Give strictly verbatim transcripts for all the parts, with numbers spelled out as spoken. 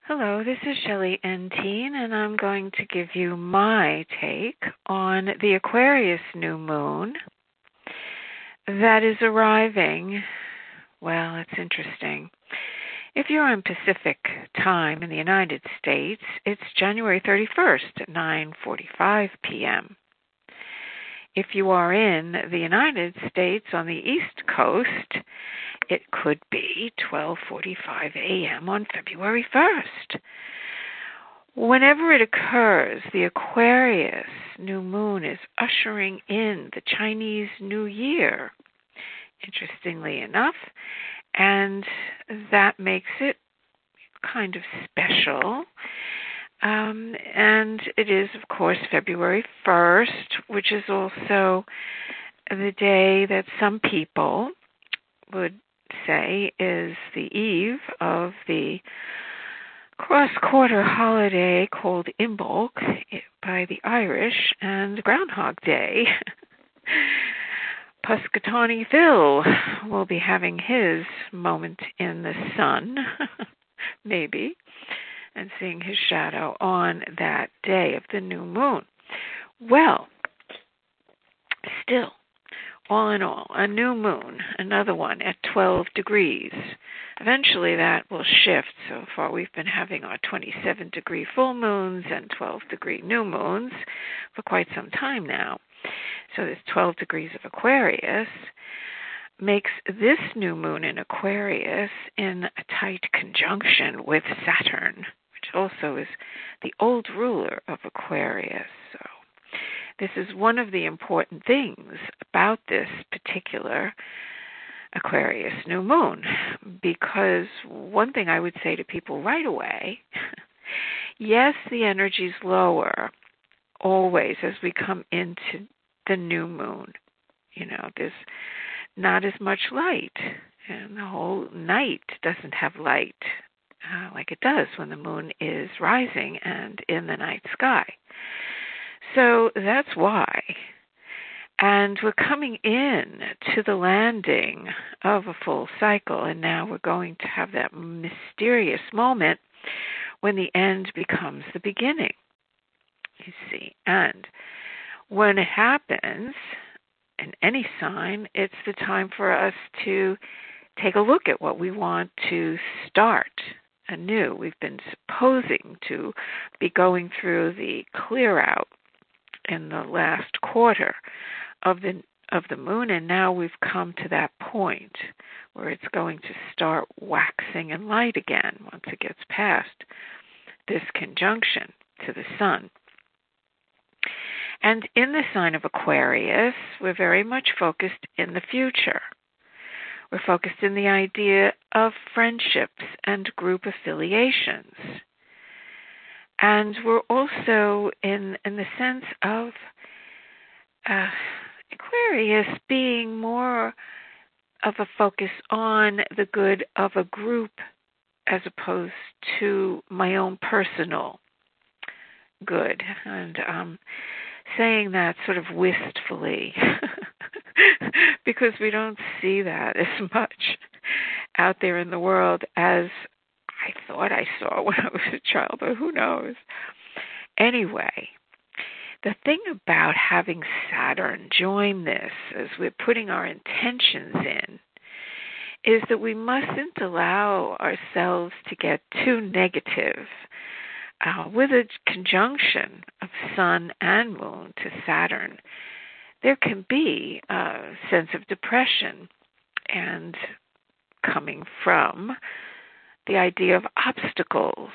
Hello, this is Shelley Entine, and I'm going to give you my take on the Aquarius new moon that is arriving. Well, it's interesting. If you're on Pacific time in the United States, it's January thirty-first at nine forty-five p.m. If you are in the United States on the East Coast, it could be twelve forty-five a.m. on February first. Whenever it occurs, the Aquarius new moon is ushering in the Chinese New Year, interestingly enough, and that makes it kind of special. Um, and it is, of course, February first, which is also the day that some people would say is the eve of the cross-quarter holiday called Imbolc by the Irish and Groundhog Day. Puscatawny Phil will be having his moment in the sun, maybe, and seeing his shadow on that day of the new moon. Well, still, all in all, a new moon, another one at twelve degrees. Eventually that will shift. So far we've been having our twenty-seven degree full moons and twelve degree new moons for quite some time now. So this twelve degrees of Aquarius makes this new moon in Aquarius in a tight conjunction with Saturn, which also is the old ruler of Aquarius. So this is one of the important things about this particular Aquarius new moon, because one thing I would say to people right away, yes, the energy's lower always as we come into the new moon. You know, there's not as much light, and the whole night doesn't have light uh, like it does when the moon is rising and in the night sky. So that's why. And we're coming in to the landing of a full cycle, and now we're going to have that mysterious moment when the end becomes the beginning, you see. And when it happens, in any sign, it's the time for us to take a look at what we want to start anew. We've been supposing to be going through the clear out in the last quarter of the of the moon, and now we've come to that point where it's going to start waxing in light again once it gets past this conjunction to the sun. And in the sign of Aquarius, we're very much focused in the future. We're focused in the idea of friendships and group affiliations. And we're also in, in the sense of uh, Aquarius being more of a focus on the good of a group as opposed to my own personal good. And um, saying that sort of wistfully because we don't see that as much out there in the world as I thought I saw when I was a child, but who knows? Anyway, the thing about having Saturn join this as we're putting our intentions in is that we mustn't allow ourselves to get too negative. Uh, with a conjunction of Sun and Moon to Saturn, there can be a sense of depression and coming from the idea of obstacles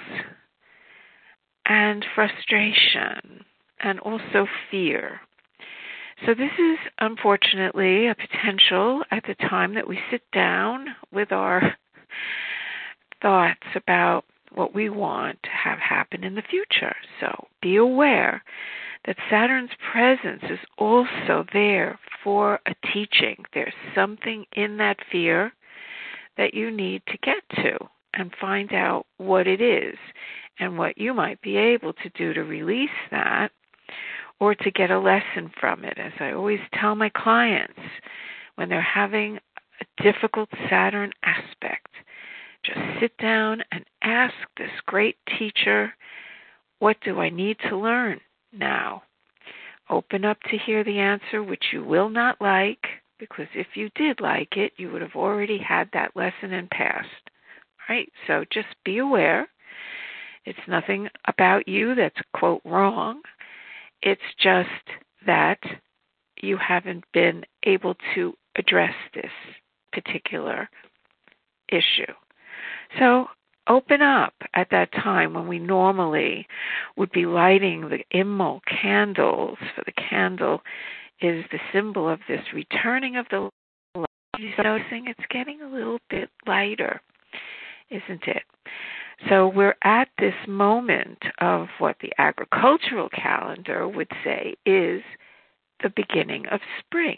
and frustration and also fear. So this is unfortunately a potential at the time that we sit down with our thoughts about what we want to have happen in the future. So be aware that Saturn's presence is also there for a teaching. There's something in that fear that you need to get to and find out what it is and what you might be able to do to release that or to get a lesson from it. As I always tell my clients, when they're having a difficult Saturn aspect, just sit down and ask this great teacher, what do I need to learn now? Open up to hear the answer, which you will not like, because if you did like it, you would have already had that lesson and passed. Right? So just be aware. It's nothing about you that's, quote, wrong. It's just that you haven't been able to address this particular issue. So open up at that time when we normally would be lighting the Immol candles, for the candle is the symbol of this returning of the light. You're noticing it's getting a little bit lighter, isn't it? So we're at this moment of what the agricultural calendar would say is the beginning of spring.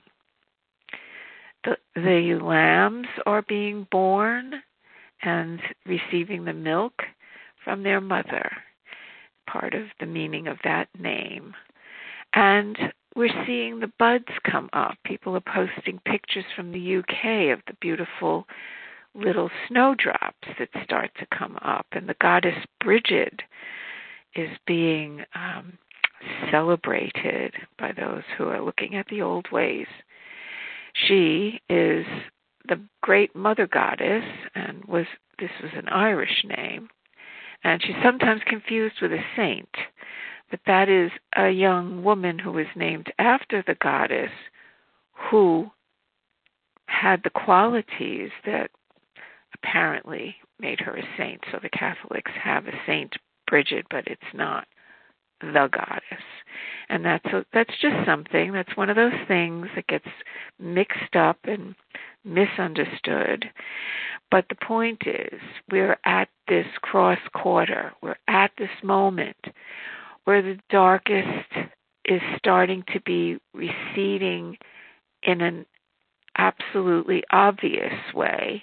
The, the lambs are being born and receiving the milk from their mother, part of the meaning of that name. And we're seeing the buds come up. People are posting pictures from the U K of the beautiful little snowdrops that start to come up. And the goddess Brigid is being um, celebrated by those who are looking at the old ways. She is the great mother goddess, and was this was an Irish name, and she's sometimes confused with a saint, but that is a young woman who was named after the goddess who had the qualities that apparently made her a saint. So the Catholics have a Saint Bridget, but it's not the goddess. And that's a, that's just something, that's one of those things that gets mixed up and misunderstood. But the point is, we're at this cross quarter, we're at this moment where the darkest is starting to be receding in an absolutely obvious way.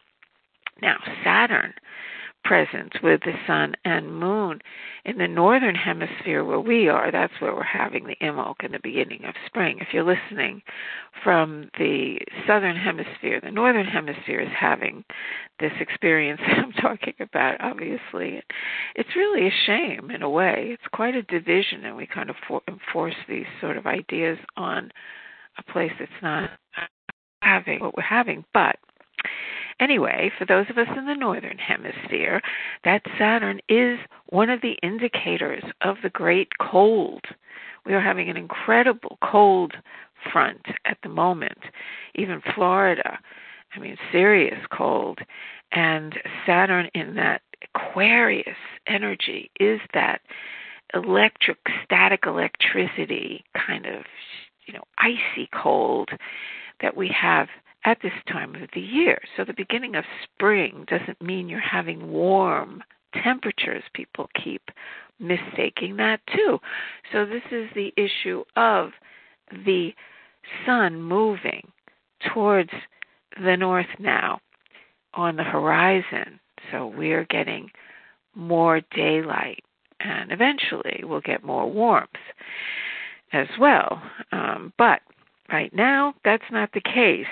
Now, Saturn, present with the sun and moon in the northern hemisphere where we are, that's where we're having the Imbolc in the beginning of spring. If you're listening from the southern hemisphere, the northern hemisphere is having this experience that I'm talking about, obviously. It's really a shame in a way. It's quite a division, and we kind of for- enforce these sort of ideas on a place that's not having what we're having. But anyway, for those of us in the northern hemisphere, that Saturn is one of the indicators of the great cold. We are having an incredible cold front at the moment, even Florida. I mean, serious cold. And Saturn in that Aquarius energy is that electric, static electricity kind of, you know, icy cold that we have at this time of the year. So the beginning of spring doesn't mean you're having warm temperatures. People keep mistaking that too. So this is the issue of the sun moving towards the north now on the horizon. So we're getting more daylight, and eventually we'll get more warmth as well. Um, but right now, that's not the case.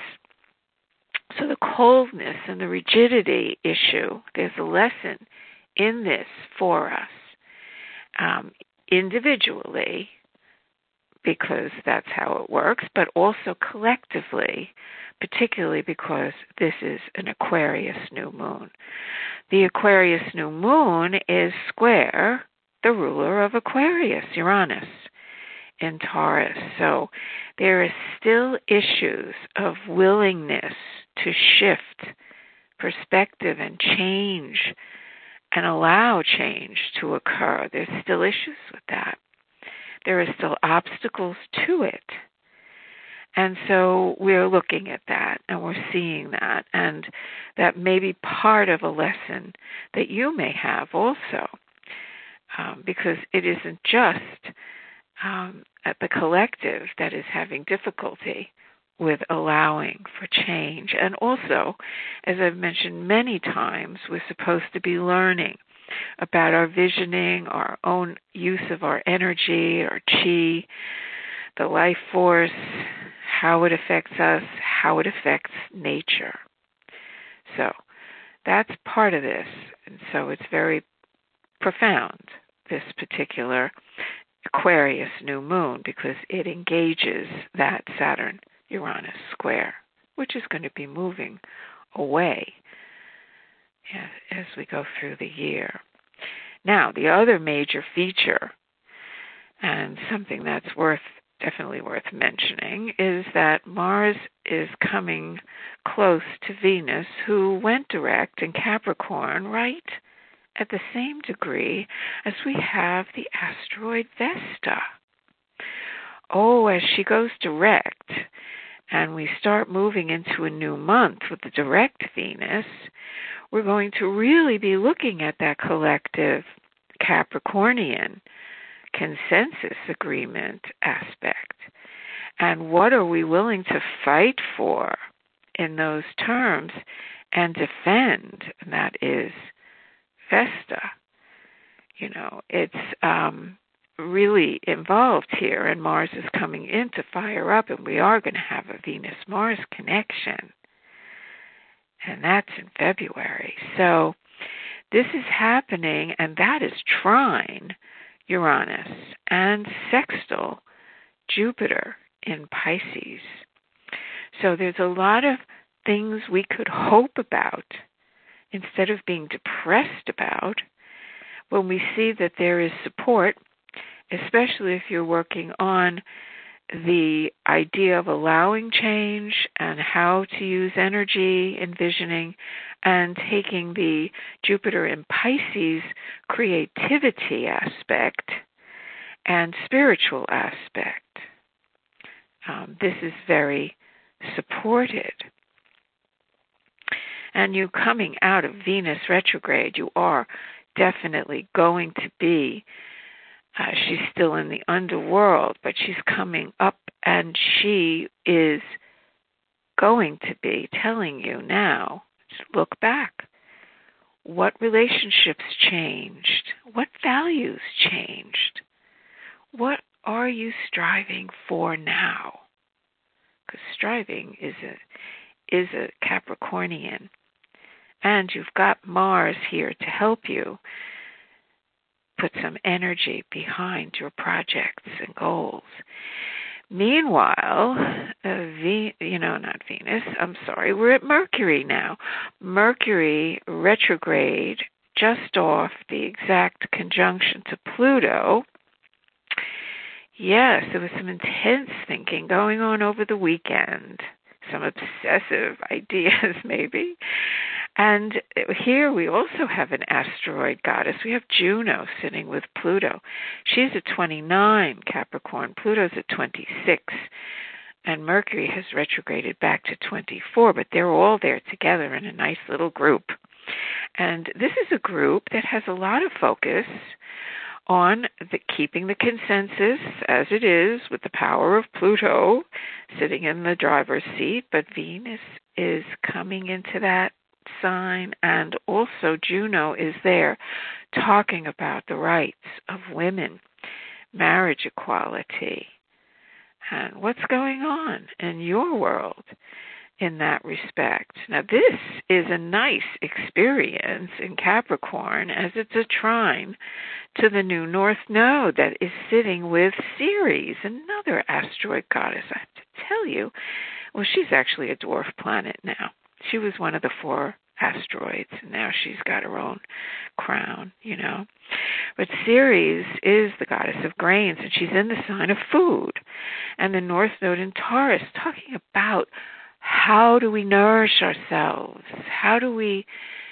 So the coldness and the rigidity issue, there's a lesson in this for us um, individually, because that's how it works, but also collectively, particularly because this is an Aquarius new moon. The Aquarius new moon is square the ruler of Aquarius, Uranus, in Taurus. So there are still issues of willingness to shift perspective and change and allow change to occur. There's still issues with that. There are still obstacles to it. And so we're looking at that and we're seeing that. And that may be part of a lesson that you may have also, um, because it isn't just um, at the collective that is having difficulty with allowing for change. And also, as I've mentioned many times, we're supposed to be learning about our visioning, our own use of our energy, our chi, the life force, how it affects us, how it affects nature. So That's part of this. And so it's very profound, this particular Aquarius new moon, because it engages that Saturn-Uranus square, which is going to be moving away as we go through the year. Now, the other major feature, and something that's worth definitely worth mentioning, is that Mars is coming close to Venus, who went direct in Capricorn, right at the same degree as we have the asteroid Vesta. Oh, as she goes direct, and we start moving into a new month with the direct Venus, we're going to really be looking at that collective Capricornian consensus agreement aspect. And what are we willing to fight for in those terms and defend? And that is Vesta. You know, it's um, really involved here, and Mars is coming in to fire up, and we are going to have a Venus-Mars connection. And that's in February. So this is happening, and that is trine Uranus and sextile Jupiter in Pisces. So there's a lot of things we could hope about instead of being depressed about when we see that there is support, especially if you're working on the idea of allowing change and how to use energy, envisioning, and taking the Jupiter in Pisces creativity aspect and spiritual aspect. Um, this is very supported. And you coming out of Venus retrograde, you are definitely going to be Uh, she's still in the underworld, but she's coming up, and she is going to be telling you now, look back. What relationships changed? What values changed? What are you striving for now? Because striving is a, is a Capricornian. And you've got Mars here to help you put some energy behind your projects and goals. Meanwhile, uh, v, you know, not Venus, I'm sorry, we're at Mercury now. Mercury retrograde, just off the exact conjunction to Pluto. Yes, there was some intense thinking going on over the weekend, some obsessive ideas maybe. And here we also have an asteroid goddess. We have Juno sitting with Pluto. She's at twenty-nine, Capricorn. Pluto's at twenty-six. And Mercury has retrograded back to twenty-four, but they're all there together in a nice little group. And this is a group that has a lot of focus on the, keeping the consensus as it is with the power of Pluto sitting in the driver's seat, but Venus is coming into that sign, and also Juno is there talking about the rights of women, marriage equality, and what's going on in your world in that respect. Now, this is a nice experience in Capricorn, as it's a trine to the new North Node that is sitting with Ceres, another asteroid goddess. I have to tell you, well, she's actually a dwarf planet now. She was one of the four asteroids, and now she's got her own crown, you know. But Ceres is the goddess of grains, and she's in the sign of food. And the North Node in Taurus, talking about how do we nourish ourselves? How do we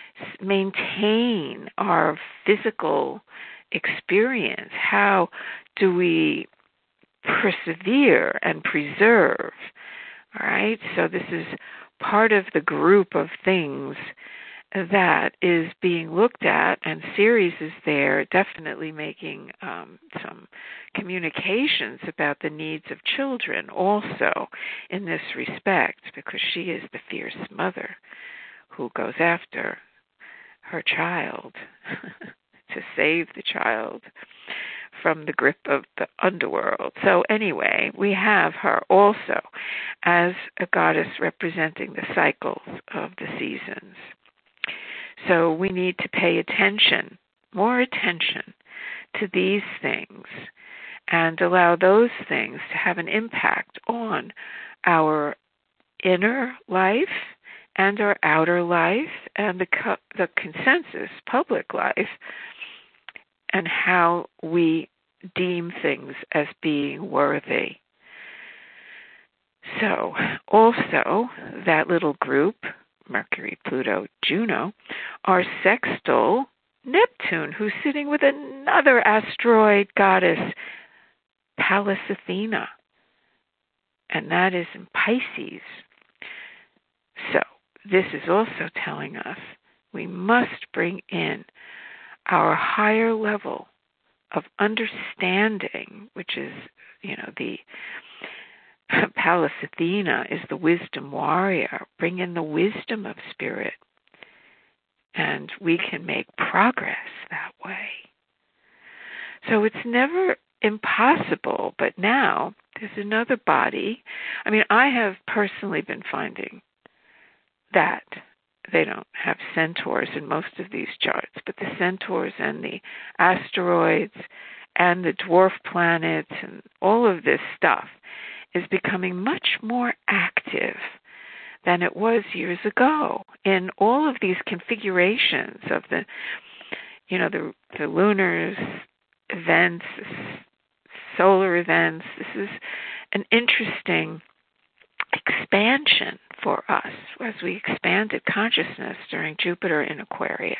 maintain our physical experience? How do we persevere and preserve? All right, so this is part of the group of things that is being looked at, and Ceres is there definitely making um, some communications about the needs of children also in this respect, because she is the fierce mother who goes after her child to save the child from the grip of the underworld. So anyway, we have her also as a goddess representing the cycles of the seasons. So we need to pay attention, more attention to these things, and allow those things to have an impact on our inner life and our outer life and the co- the consensus public life, and how we deem things as being worthy. So also that little group, Mercury, Pluto, Juno, are sextile Neptune, who's sitting with another asteroid goddess, Pallas Athena, and that is in Pisces. So this is also telling us we must bring in our higher level of understanding, which is, you know, the Pallas Athena is the wisdom warrior. Bring in the wisdom of spirit, and we can make progress that way. So it's never impossible, but now there's another body. I mean, I have personally been finding that they don't have centaurs in most of these charts, but the centaurs and the asteroids and the dwarf planets and all of this stuff is becoming much more active than it was years ago in all of these configurations of the, you know, the, the lunar events, solar events. This is an interesting expansion for us as we expanded consciousness during Jupiter in Aquarius.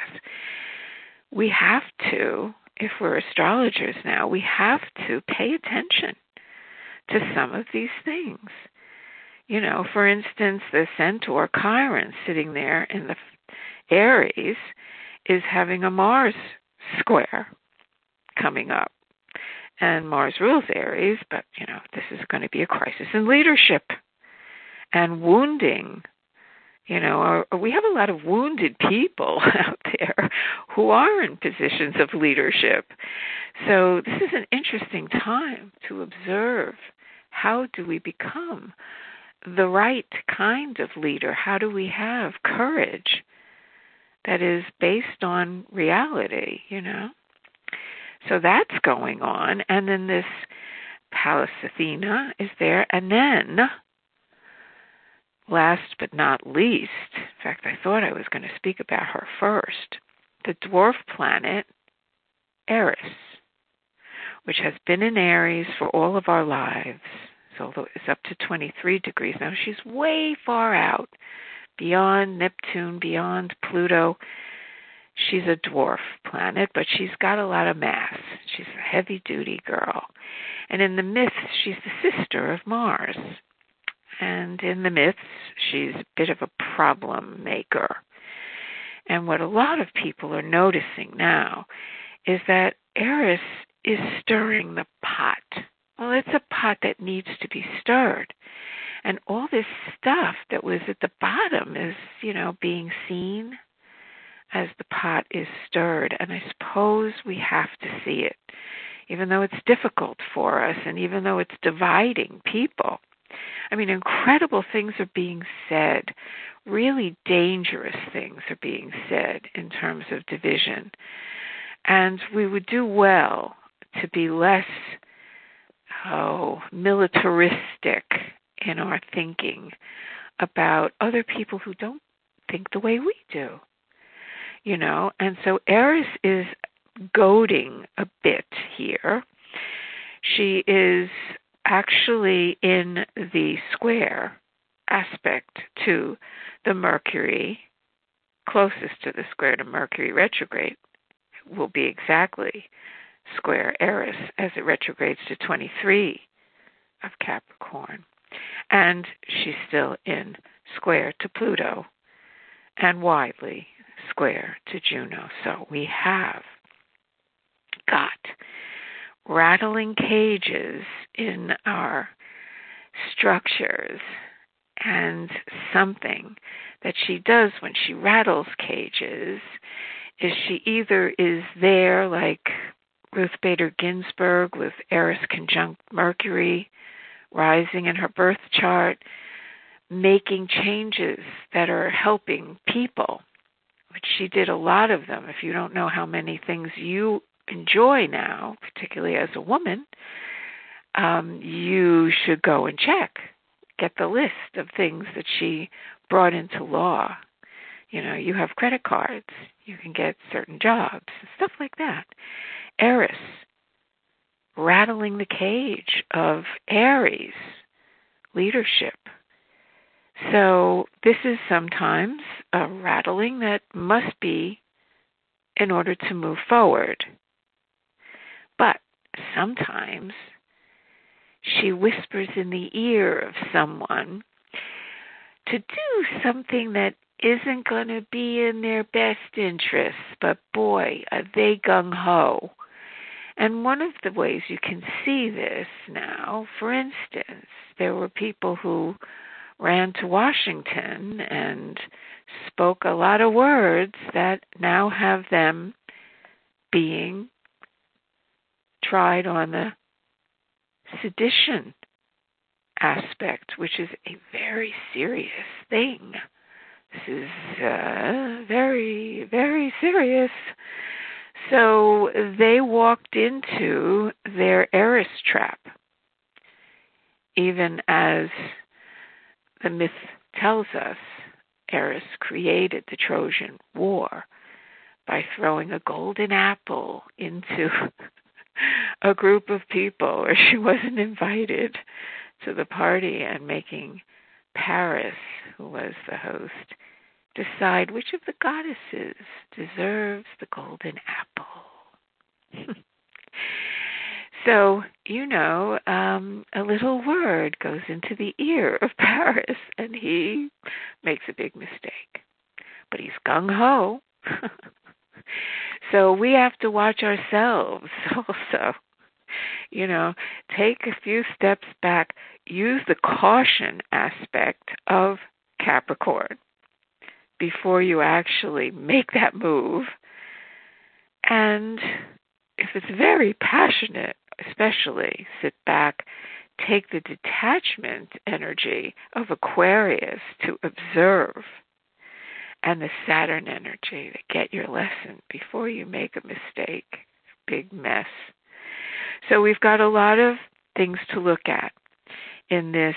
We have to, if we're astrologers now, we have to pay attention to some of these things. You know, for instance, the centaur Chiron sitting there in the Aries is having a Mars square coming up. And Mars rules Aries, but, you know, this is going to be a crisis in leadership and wounding. You know, or we have a lot of wounded people out there who are in positions of leadership. So this is an interesting time to observe, how do we become the right kind of leader? How do we have courage that is based on reality, you know? So that's going on. And then this Pallas Athena is there. And then, last but not least, in fact, I thought I was going to speak about her first, the dwarf planet Eris, which has been in Aries for all of our lives. So it's up to twenty-three degrees. Now she's way far out, beyond Neptune, beyond Pluto. She's a dwarf planet, but she's got a lot of mass. She's a heavy-duty girl. And in the myths, she's the sister of Mars. And in the myths, she's a bit of a problem maker. And what a lot of people are noticing now is that Eris is stirring the pot. Well, it's a pot that needs to be stirred. And all this stuff that was at the bottom is, you know, being seen as the pot is stirred. And I suppose we have to see it, even though it's difficult for us and even though it's dividing people. I mean, incredible things are being said. Really dangerous things are being said in terms of division. And we would do well to be less, oh, militaristic in our thinking about other people who don't think the way we do. You know, and so Eris is goading a bit here. She is actually in the square aspect to the Mercury, closest to the square to Mercury retrograde, will be exactly square Eris as it retrogrades to twenty-three of Capricorn. And she's still in square to Pluto and widely square to Juno. So we have got rattling cages in our structures, and something that she does when she rattles cages is she either is there like Ruth Bader Ginsburg with Eris conjunct Mercury rising in her birth chart, making changes that are helping people, which she did a lot of them. If you don't know how many things you enjoy now, particularly as a woman, um, you should go and check. Get the list of things that she brought into law. You know, you have credit cards. You can get certain jobs, stuff like that. Eris, rattling the cage of Aries, leadership. So this is sometimes a rattling that must be in order to move forward. But sometimes she whispers in the ear of someone to do something that isn't going to be in their best interests, but boy, are they gung-ho. And one of the ways you can see this now, for instance, there were people who ran to Washington and spoke a lot of words that now have them being tried on the sedition aspect, which is a very serious thing. This is uh, very, very serious. So they walked into their Eris trap, even as the myth tells us. Eris created the Trojan War by throwing a golden apple into a group of people where she wasn't invited to the party, and making Paris, who was the host, decide which of the goddesses deserves the golden apple. So, you know, um, a little word goes into the ear of Paris, and he makes a big mistake. But he's gung-ho. So we have to watch ourselves also. You know, take a few steps back. Use the caution aspect of Capricorn before you actually make that move. And if it's very passionate, especially, sit back, take the detachment energy of Aquarius to observe, and the Saturn energy to get your lesson before you make a mistake, big mess. So we've got a lot of things to look at in this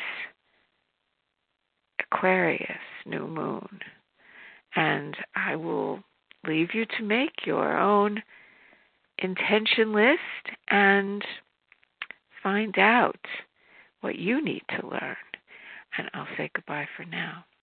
Aquarius new moon. And I will leave you to make your own intention list and find out what you need to learn. And I'll say goodbye for now.